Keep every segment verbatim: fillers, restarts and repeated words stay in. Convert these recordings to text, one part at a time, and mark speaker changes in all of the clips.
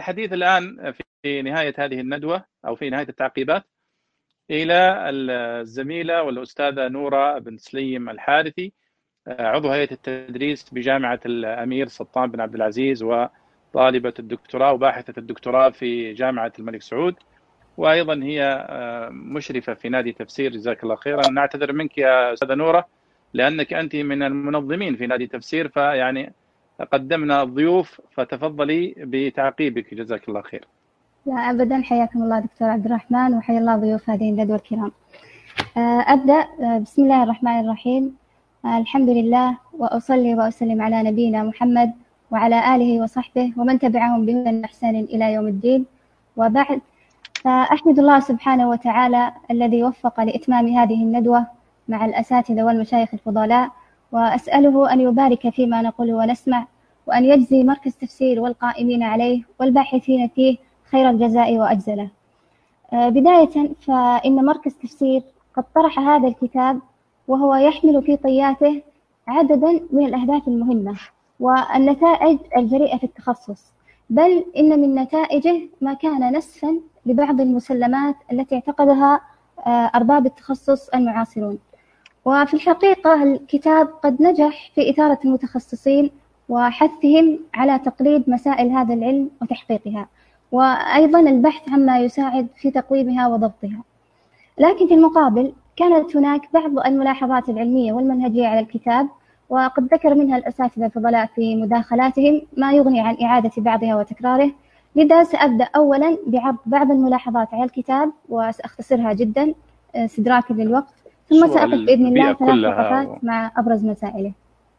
Speaker 1: الحديث الآن في نهاية هذه الندوة أو في نهاية التعقيبات إلى الزميلة والأستاذة نورة بن سليم الحارثي، عضو هيئة التدريس بجامعة الأمير سلطان بن عبد العزيز، وطالبة الدكتوراه وباحثة الدكتوراه في جامعة الملك سعود، وأيضا هي مشرفة في نادي تفسير. جزاك الله خيرا. نعتذر منك يا أستاذة نورة لأنك أنت من المنظمين في نادي تفسير، فيعني قدمنا الضيوف، فتفضلي بتعقيبك. جزاك الله خير.
Speaker 2: لا أبدا، حياكم الله دكتور عبد الرحمن، وحيا الله ضيوف هذه الندوة الكرام. أبدأ. بسم الله الرحمن الرحيم. الحمد لله، وأصلي وأسلم على نبينا محمد وعلى آله وصحبه ومن تبعهم بهدى وإحسان إلى يوم الدين، وبعد، فأحمد الله سبحانه وتعالى الذي وفق لإتمام هذه الندوة مع الأساتذة والمشايخ الفضلاء، وأسأله أن يبارك فيما نقول ونسمع، وأن يجزي مركز تفسير والقائمين عليه والباحثين فيه خير الجزاء وأجزله. بداية، فإن مركز تفسير قد طرح هذا الكتاب وهو يحمل في طياته عددا من الأهداف المهمة والنتائج الجريئة في التخصص، بل إن من نتائجه ما كان نسفا لبعض المسلمات التي اعتقدها أرباب التخصص المعاصرون. وفي الحقيقة الكتاب قد نجح في إثارة المتخصصين وحثهم على تقريب مسائل هذا العلم وتحقيقها، وأيضا البحث عما يساعد في تقويمها وضبطها. لكن في المقابل كانت هناك بعض الملاحظات العلمية والمنهجية على الكتاب، وقد ذكر منها الأساتذة الفضلاء في مداخلاتهم ما يغني عن إعادة بعضها وتكراره. لذا سأبدأ أولا بعرض بعض الملاحظات على الكتاب، وسأختصرها جدا استدراكا للوقت، ثم سأقف بإذن الله ثلاث وقفات و... مع أبرز مسائله.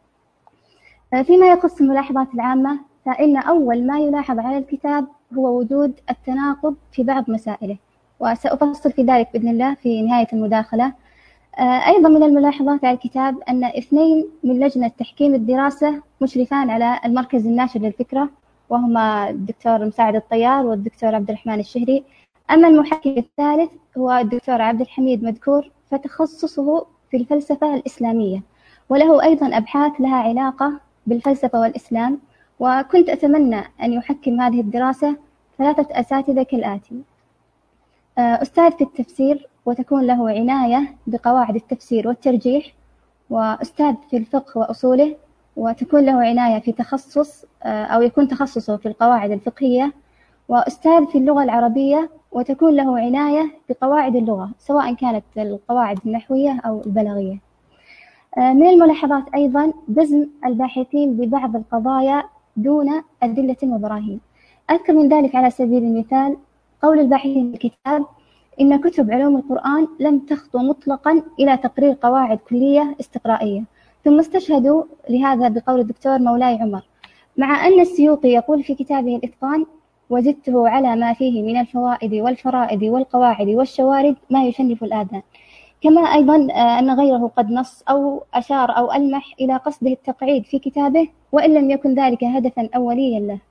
Speaker 2: فيما يخص الملاحظات العامة، فإن أول ما يلاحظ على الكتاب هو وجود التناقض في بعض مسائله، وسأفصل في ذلك بإذن الله في نهاية المداخلة. أيضا من الملاحظات على الكتاب أن اثنين من لجنة تحكيم الدراسة مشرفان على المركز الناشر للفكرة، وهما الدكتور مساعد الطيار والدكتور عبد الرحمن الشهري. أما المحكم الثالث هو الدكتور عبد الحميد مذكور، فتخصصه في الفلسفة الإسلامية، وله أيضا أبحاث لها علاقة بالفلسفة والإسلام. وكنت أتمنى أن يحكم هذه الدراسة ثلاثة أساتذة كالآتي: أستاذ في التفسير وتكون له عناية بقواعد التفسير والترجيح، وأستاذ في الفقه وأصوله وتكون له عناية في تخصص أو يكون تخصصه في القواعد الفقهية، وأستاذ في اللغة العربية وتكون له عناية بقواعد اللغة سواء كانت القواعد النحوية أو البلاغية. من الملاحظات أيضا جزم الباحثين ببعض القضايا دون أدلة وبراهين. أذكر من ذلك على سبيل المثال قول الباحثين في الكتاب إن كتب علوم القرآن لم تخطو مطلقا إلى تقرير قواعد كلية استقرائية، ثم استشهدوا لهذا بقول الدكتور مولاي عمر، مع أن السيوطي يقول في كتابه الإتقان: وزدته على ما فيه من الفوائد والفرائد والقواعد والشوارد ما يشنف الآذان. كما أيضا أن غيره قد نص أو أشار أو ألمح إلى قصده التقعيد في كتابه، وإن لم يكن ذلك هدفا أوليا له.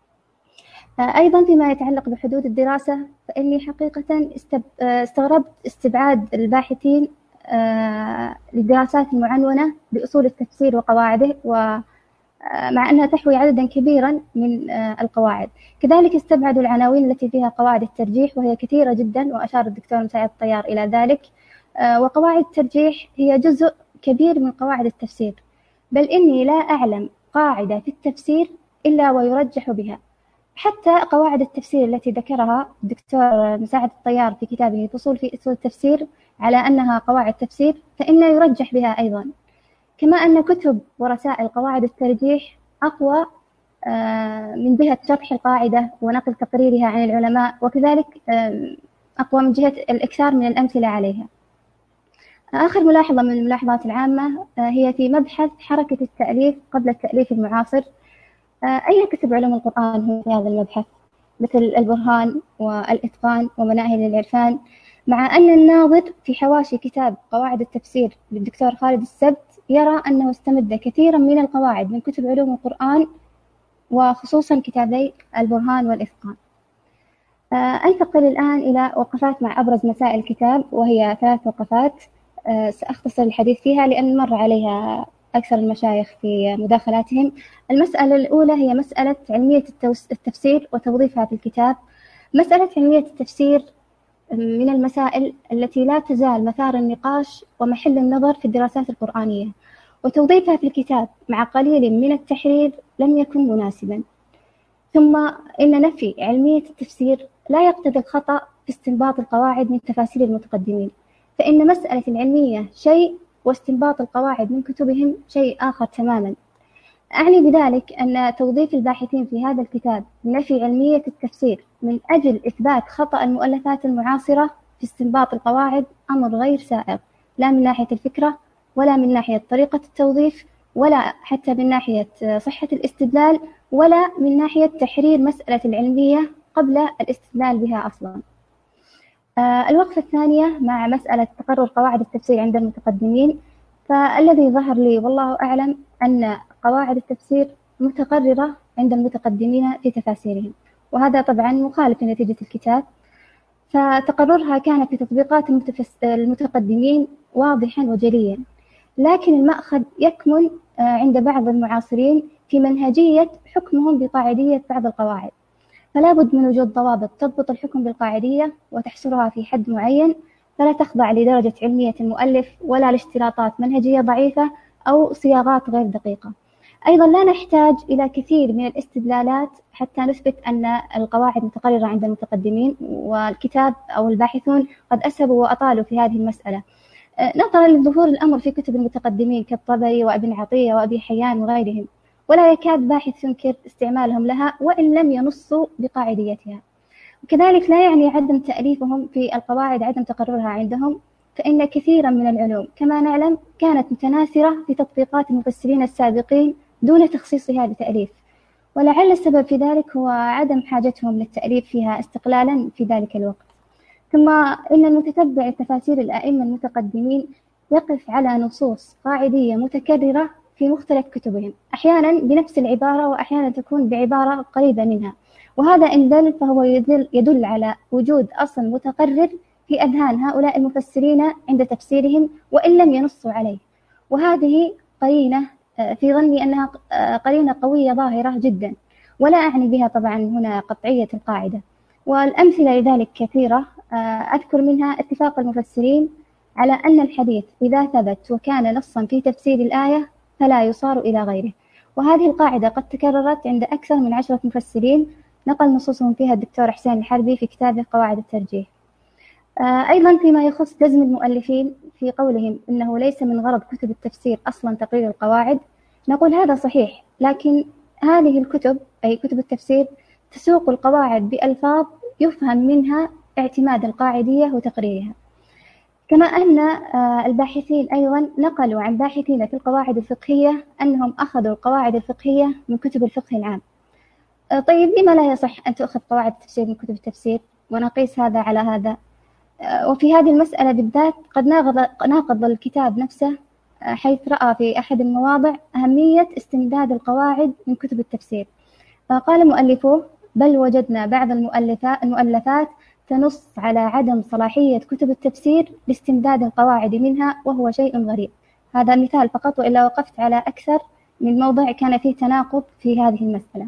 Speaker 2: أيضا فيما يتعلق بحدود الدراسة، فإني حقيقة استغربت استبعاد الباحثين للدراسات المعنونة بأصول التفسير وقواعده، ومع أنها تحوي عددا كبيرا من القواعد. كذلك استبعدوا العناوين التي فيها قواعد الترجيح، وهي كثيرة جدا، وأشار الدكتور مساعد الطيار إلى ذلك. وقواعد الترجيح هي جزء كبير من قواعد التفسير، بل إني لا أعلم قاعدة في التفسير إلا ويرجح بها. حتى قواعد التفسير التي ذكرها الدكتور مساعد الطيار في كتابه فصول في أصول التفسير على أنها قواعد تفسير، فإنه يرجح بها أيضا. كما أن كتب ورسائل قواعد الترجيح أقوى من جهة شرح القاعدة ونقل تقريرها عن العلماء، وكذلك أقوى من جهة الإكثار من الأمثلة عليها. آخر ملاحظة من الملاحظات العامة هي في مبحث حركة التأليف قبل التأليف المعاصر. أي كتب علوم القرآن هو في هذا المبحث، مثل البرهان والإتقان ومناهل العرفان، مع أن الناظر في حواشي كتاب قواعد التفسير للدكتور خالد السبت يرى أنه استمد كثيرا من القواعد من كتب علوم القرآن، وخصوصا كتابي البرهان والإتقان. أنتقل الآن إلى وقفات مع أبرز مسائل الكتاب، وهي ثلاث وقفات سأختصر الحديث فيها لأن مر عليها أكثر المشايخ في مداخلاتهم. المسألة الأولى هي مسألة علمية التفسير وتوظيفها في الكتاب. مسألة علمية التفسير من المسائل التي لا تزال مثار النقاش ومحل النظر في الدراسات القرآنية، وتوظيفها في الكتاب مع قليل من التحرير لم يكن مناسبا. ثم إن نفي علمية التفسير لا يقتضي الخطأ في استنباط القواعد من تفاسير المتقدمين، فإن مسألة العلمية شيء واستنباط القواعد من كتبهم شيء آخر تماما. أعني بذلك أن توظيف الباحثين في هذا الكتاب بنفي علمية التفسير من أجل إثبات خطأ المؤلفات المعاصرة في استنباط القواعد أمر غير سائغ، لا من ناحية الفكرة ولا من ناحية طريقة التوظيف ولا حتى من ناحية صحة الاستدلال ولا من ناحية تحرير مسألة العلمية قبل الاستدلال بها أصلا. آه الوقفة الثانية مع مسألة تقرر قواعد التفسير عند المتقدمين، فالذي ظهر لي والله أعلم أن قواعد التفسير متقررة عند المتقدمين في تفاسيرهم، وهذا طبعا مخالف لنتيجة الكتاب، فتقررها كان في تطبيقات المتقدمين واضحا وجليا، لكن المأخذ يكمن عند بعض المعاصرين في منهجية حكمهم بقاعدية بعض القواعد، فلا بد من وجود ضوابط تضبط الحكم بالقاعدية وتحصرها في حد معين، فلا تخضع لدرجة علمية المؤلف ولا لاشتراطات منهجية ضعيفة أو صياغات غير دقيقة. أيضا لا نحتاج إلى كثير من الاستدلالات حتى نثبت أن القواعد متقررة عند المتقدمين، والكتاب أو الباحثون قد أسهبوا وأطالوا في هذه المسألة نظرا لظهور الأمر في كتب المتقدمين كالطبري وابن عطية وأبي حيان وغيرهم، ولا يكاد باحث ينكر استعمالهم لها وإن لم ينصوا بقاعديتها. وكذلك لا يعني عدم تأليفهم في القواعد عدم تقررها عندهم، فإن كثيرا من العلوم كما نعلم كانت متناثرة في تطبيقات المفسرين السابقين دون تخصيصها بتأليف، ولعل السبب في ذلك هو عدم حاجتهم للتأليف فيها استقلالا في ذلك الوقت. ثم إن المتتبع تفاسير الأئمة المتقدمين يقف على نصوص قاعدية متكررة في مختلف كتبهم، أحيانا بنفس العبارة وأحيانا تكون بعبارة قريبة منها، وهذا إن دل فهو يدل, يدل على وجود أصل متقرر في أذهان هؤلاء المفسرين عند تفسيرهم وإن لم ينصوا عليه، وهذه قرينة في ظني أنها قرينة قوية ظاهرة جدا، ولا أعني بها طبعا هنا قطعية القاعدة، والأمثلة لذلك كثيرة. أذكر منها اتفاق المفسرين على أن الحديث إذا ثبت وكان نصا في تفسير الآية فلا يصار إلى غيره، وهذه القاعدة قد تكررت عند أكثر من عشرة مفسرين نقل نصوصهم فيها الدكتور حسين الحربي في كتابه قواعد الترجيح. أيضا فيما يخص جزم المؤلفين في قولهم إنه ليس من غرض كتب التفسير أصلا تقرير القواعد، نقول هذا صحيح، لكن هذه الكتب أي كتب التفسير تسوق القواعد بألفاظ يفهم منها اعتماد القاعدية وتقريرها، كما أن الباحثين أيضا نقلوا عن باحثين في القواعد الفقهية أنهم أخذوا القواعد الفقهية من كتب الفقه العام. طيب لما لا يصح أن تأخذ قواعد التفسير من كتب التفسير ونقيس هذا على هذا؟ وفي هذه المسألة بالذات قد ناقض الكتاب نفسه، حيث رأى في أحد المواضع أهمية استمداد القواعد من كتب التفسير، فقال مؤلفوه: بل وجدنا بعض المؤلفات تنص على عدم صلاحية كتب التفسير لاستمداد القواعد منها، وهو شيء غريب. هذا مثال فقط، وإلا وقفت على أكثر من موضع كان فيه تناقض في هذه المسألة.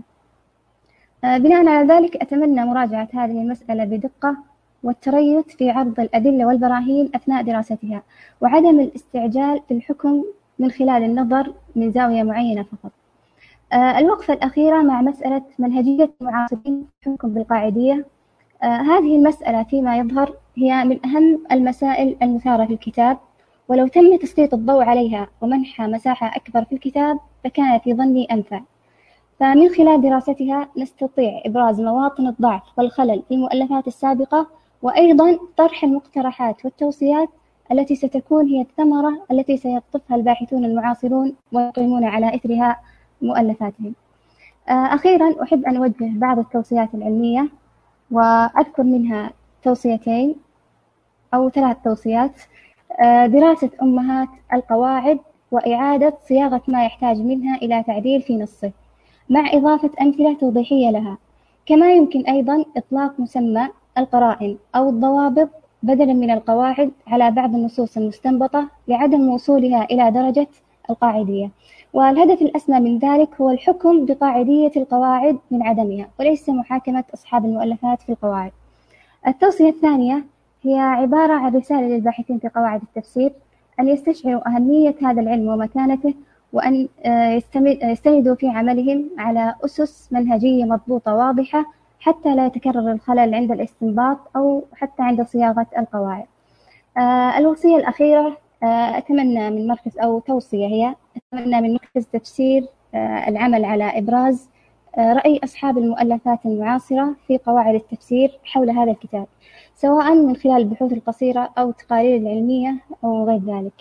Speaker 2: بناء على ذلك أتمنى مراجعة هذه المسألة بدقة والتريث في عرض الأدلة والبراهين أثناء دراستها، وعدم الاستعجال في الحكم من خلال النظر من زاوية معينة فقط. الوقفة الأخيرة مع مسألة منهجية المعاصرين في الحكم بالقاعدية. هذه المسألة فيما يظهر هي من أهم المسائل المثارة في الكتاب، ولو تم تسليط الضوء عليها ومنحها مساحة أكبر في الكتاب فكان في ظني أنفع. فمن خلال دراستها نستطيع إبراز مواطن الضعف والخلل في المؤلفات السابقة، وأيضا طرح المقترحات والتوصيات التي ستكون هي الثمرة التي سيقطفها الباحثون المعاصرون ويقيمون على إثرها مؤلفاتهم. أخيرا أحب أن أوجه بعض التوصيات العلمية، وأذكر منها توصيتين أو ثلاث توصيات: دراسة أمهات القواعد وإعادة صياغة ما يحتاج منها إلى تعديل في نصه مع إضافة أمثلة توضيحية لها. كما يمكن أيضا إطلاق مسمى القرائن أو الضوابط بدلا من القواعد على بعض النصوص المستنبطة لعدم وصولها إلى درجة القاعدية. والهدف الأسمى من ذلك هو الحكم بقاعدية القواعد من عدمها، وليس محاكمة أصحاب المؤلفات في القواعد. التوصية الثانية هي عبارة عن رسالة للباحثين في قواعد التفسير أن يستشعروا أهمية هذا العلم ومكانته، وأن يستندوا في عملهم على أسس منهجية مضبوطة واضحة حتى لا يتكرر الخلل عند الاستنباط أو حتى عند صياغة القواعد. الوصية الأخيرة، أتمنى من مركز أو توصية هي أتمنى من مركز تفسير العمل على إبراز رأي أصحاب المؤلفات المعاصرة في قواعد التفسير حول هذا الكتاب، سواء من خلال البحوث القصيرة أو التقارير العلمية أو غير ذلك.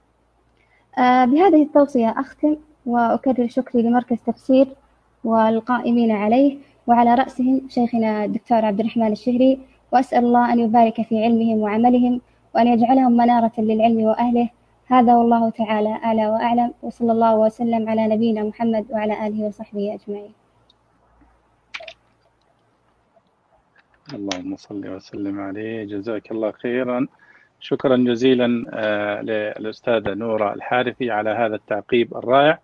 Speaker 2: بهذه التوصية أختم وأكرر شكري لمركز تفسير والقائمين عليه، وعلى رأسهم شيخنا الدكتور عبد الرحمن الشهري، وأسأل الله أن يبارك في علمهم وعملهم وأن يجعلهم منارة للعلم وأهله. هذا والله تعالى أعلى وأعلم، وصلى الله وسلم على نبينا محمد وعلى آله وصحبه أجمعين.
Speaker 1: اللهم صل وسلم عليه. جزاك الله خيرا. شكرا جزيلا للأستاذة نورة الحارثي على هذا التعقيب الرائع.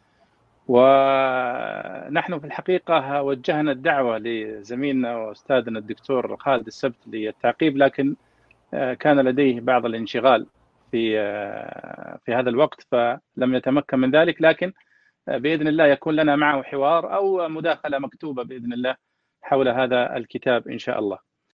Speaker 1: ونحن في الحقيقة وجهنا الدعوة لزميلنا وأستاذنا الدكتور خالد السبت للتعقيب، لكن كان لديه بعض الانشغال في في هذا الوقت فلم يتمكن من ذلك، لكن بإذن الله يكون لنا معه حوار أو مداخلة مكتوبة بإذن الله حول هذا الكتاب إن شاء الله.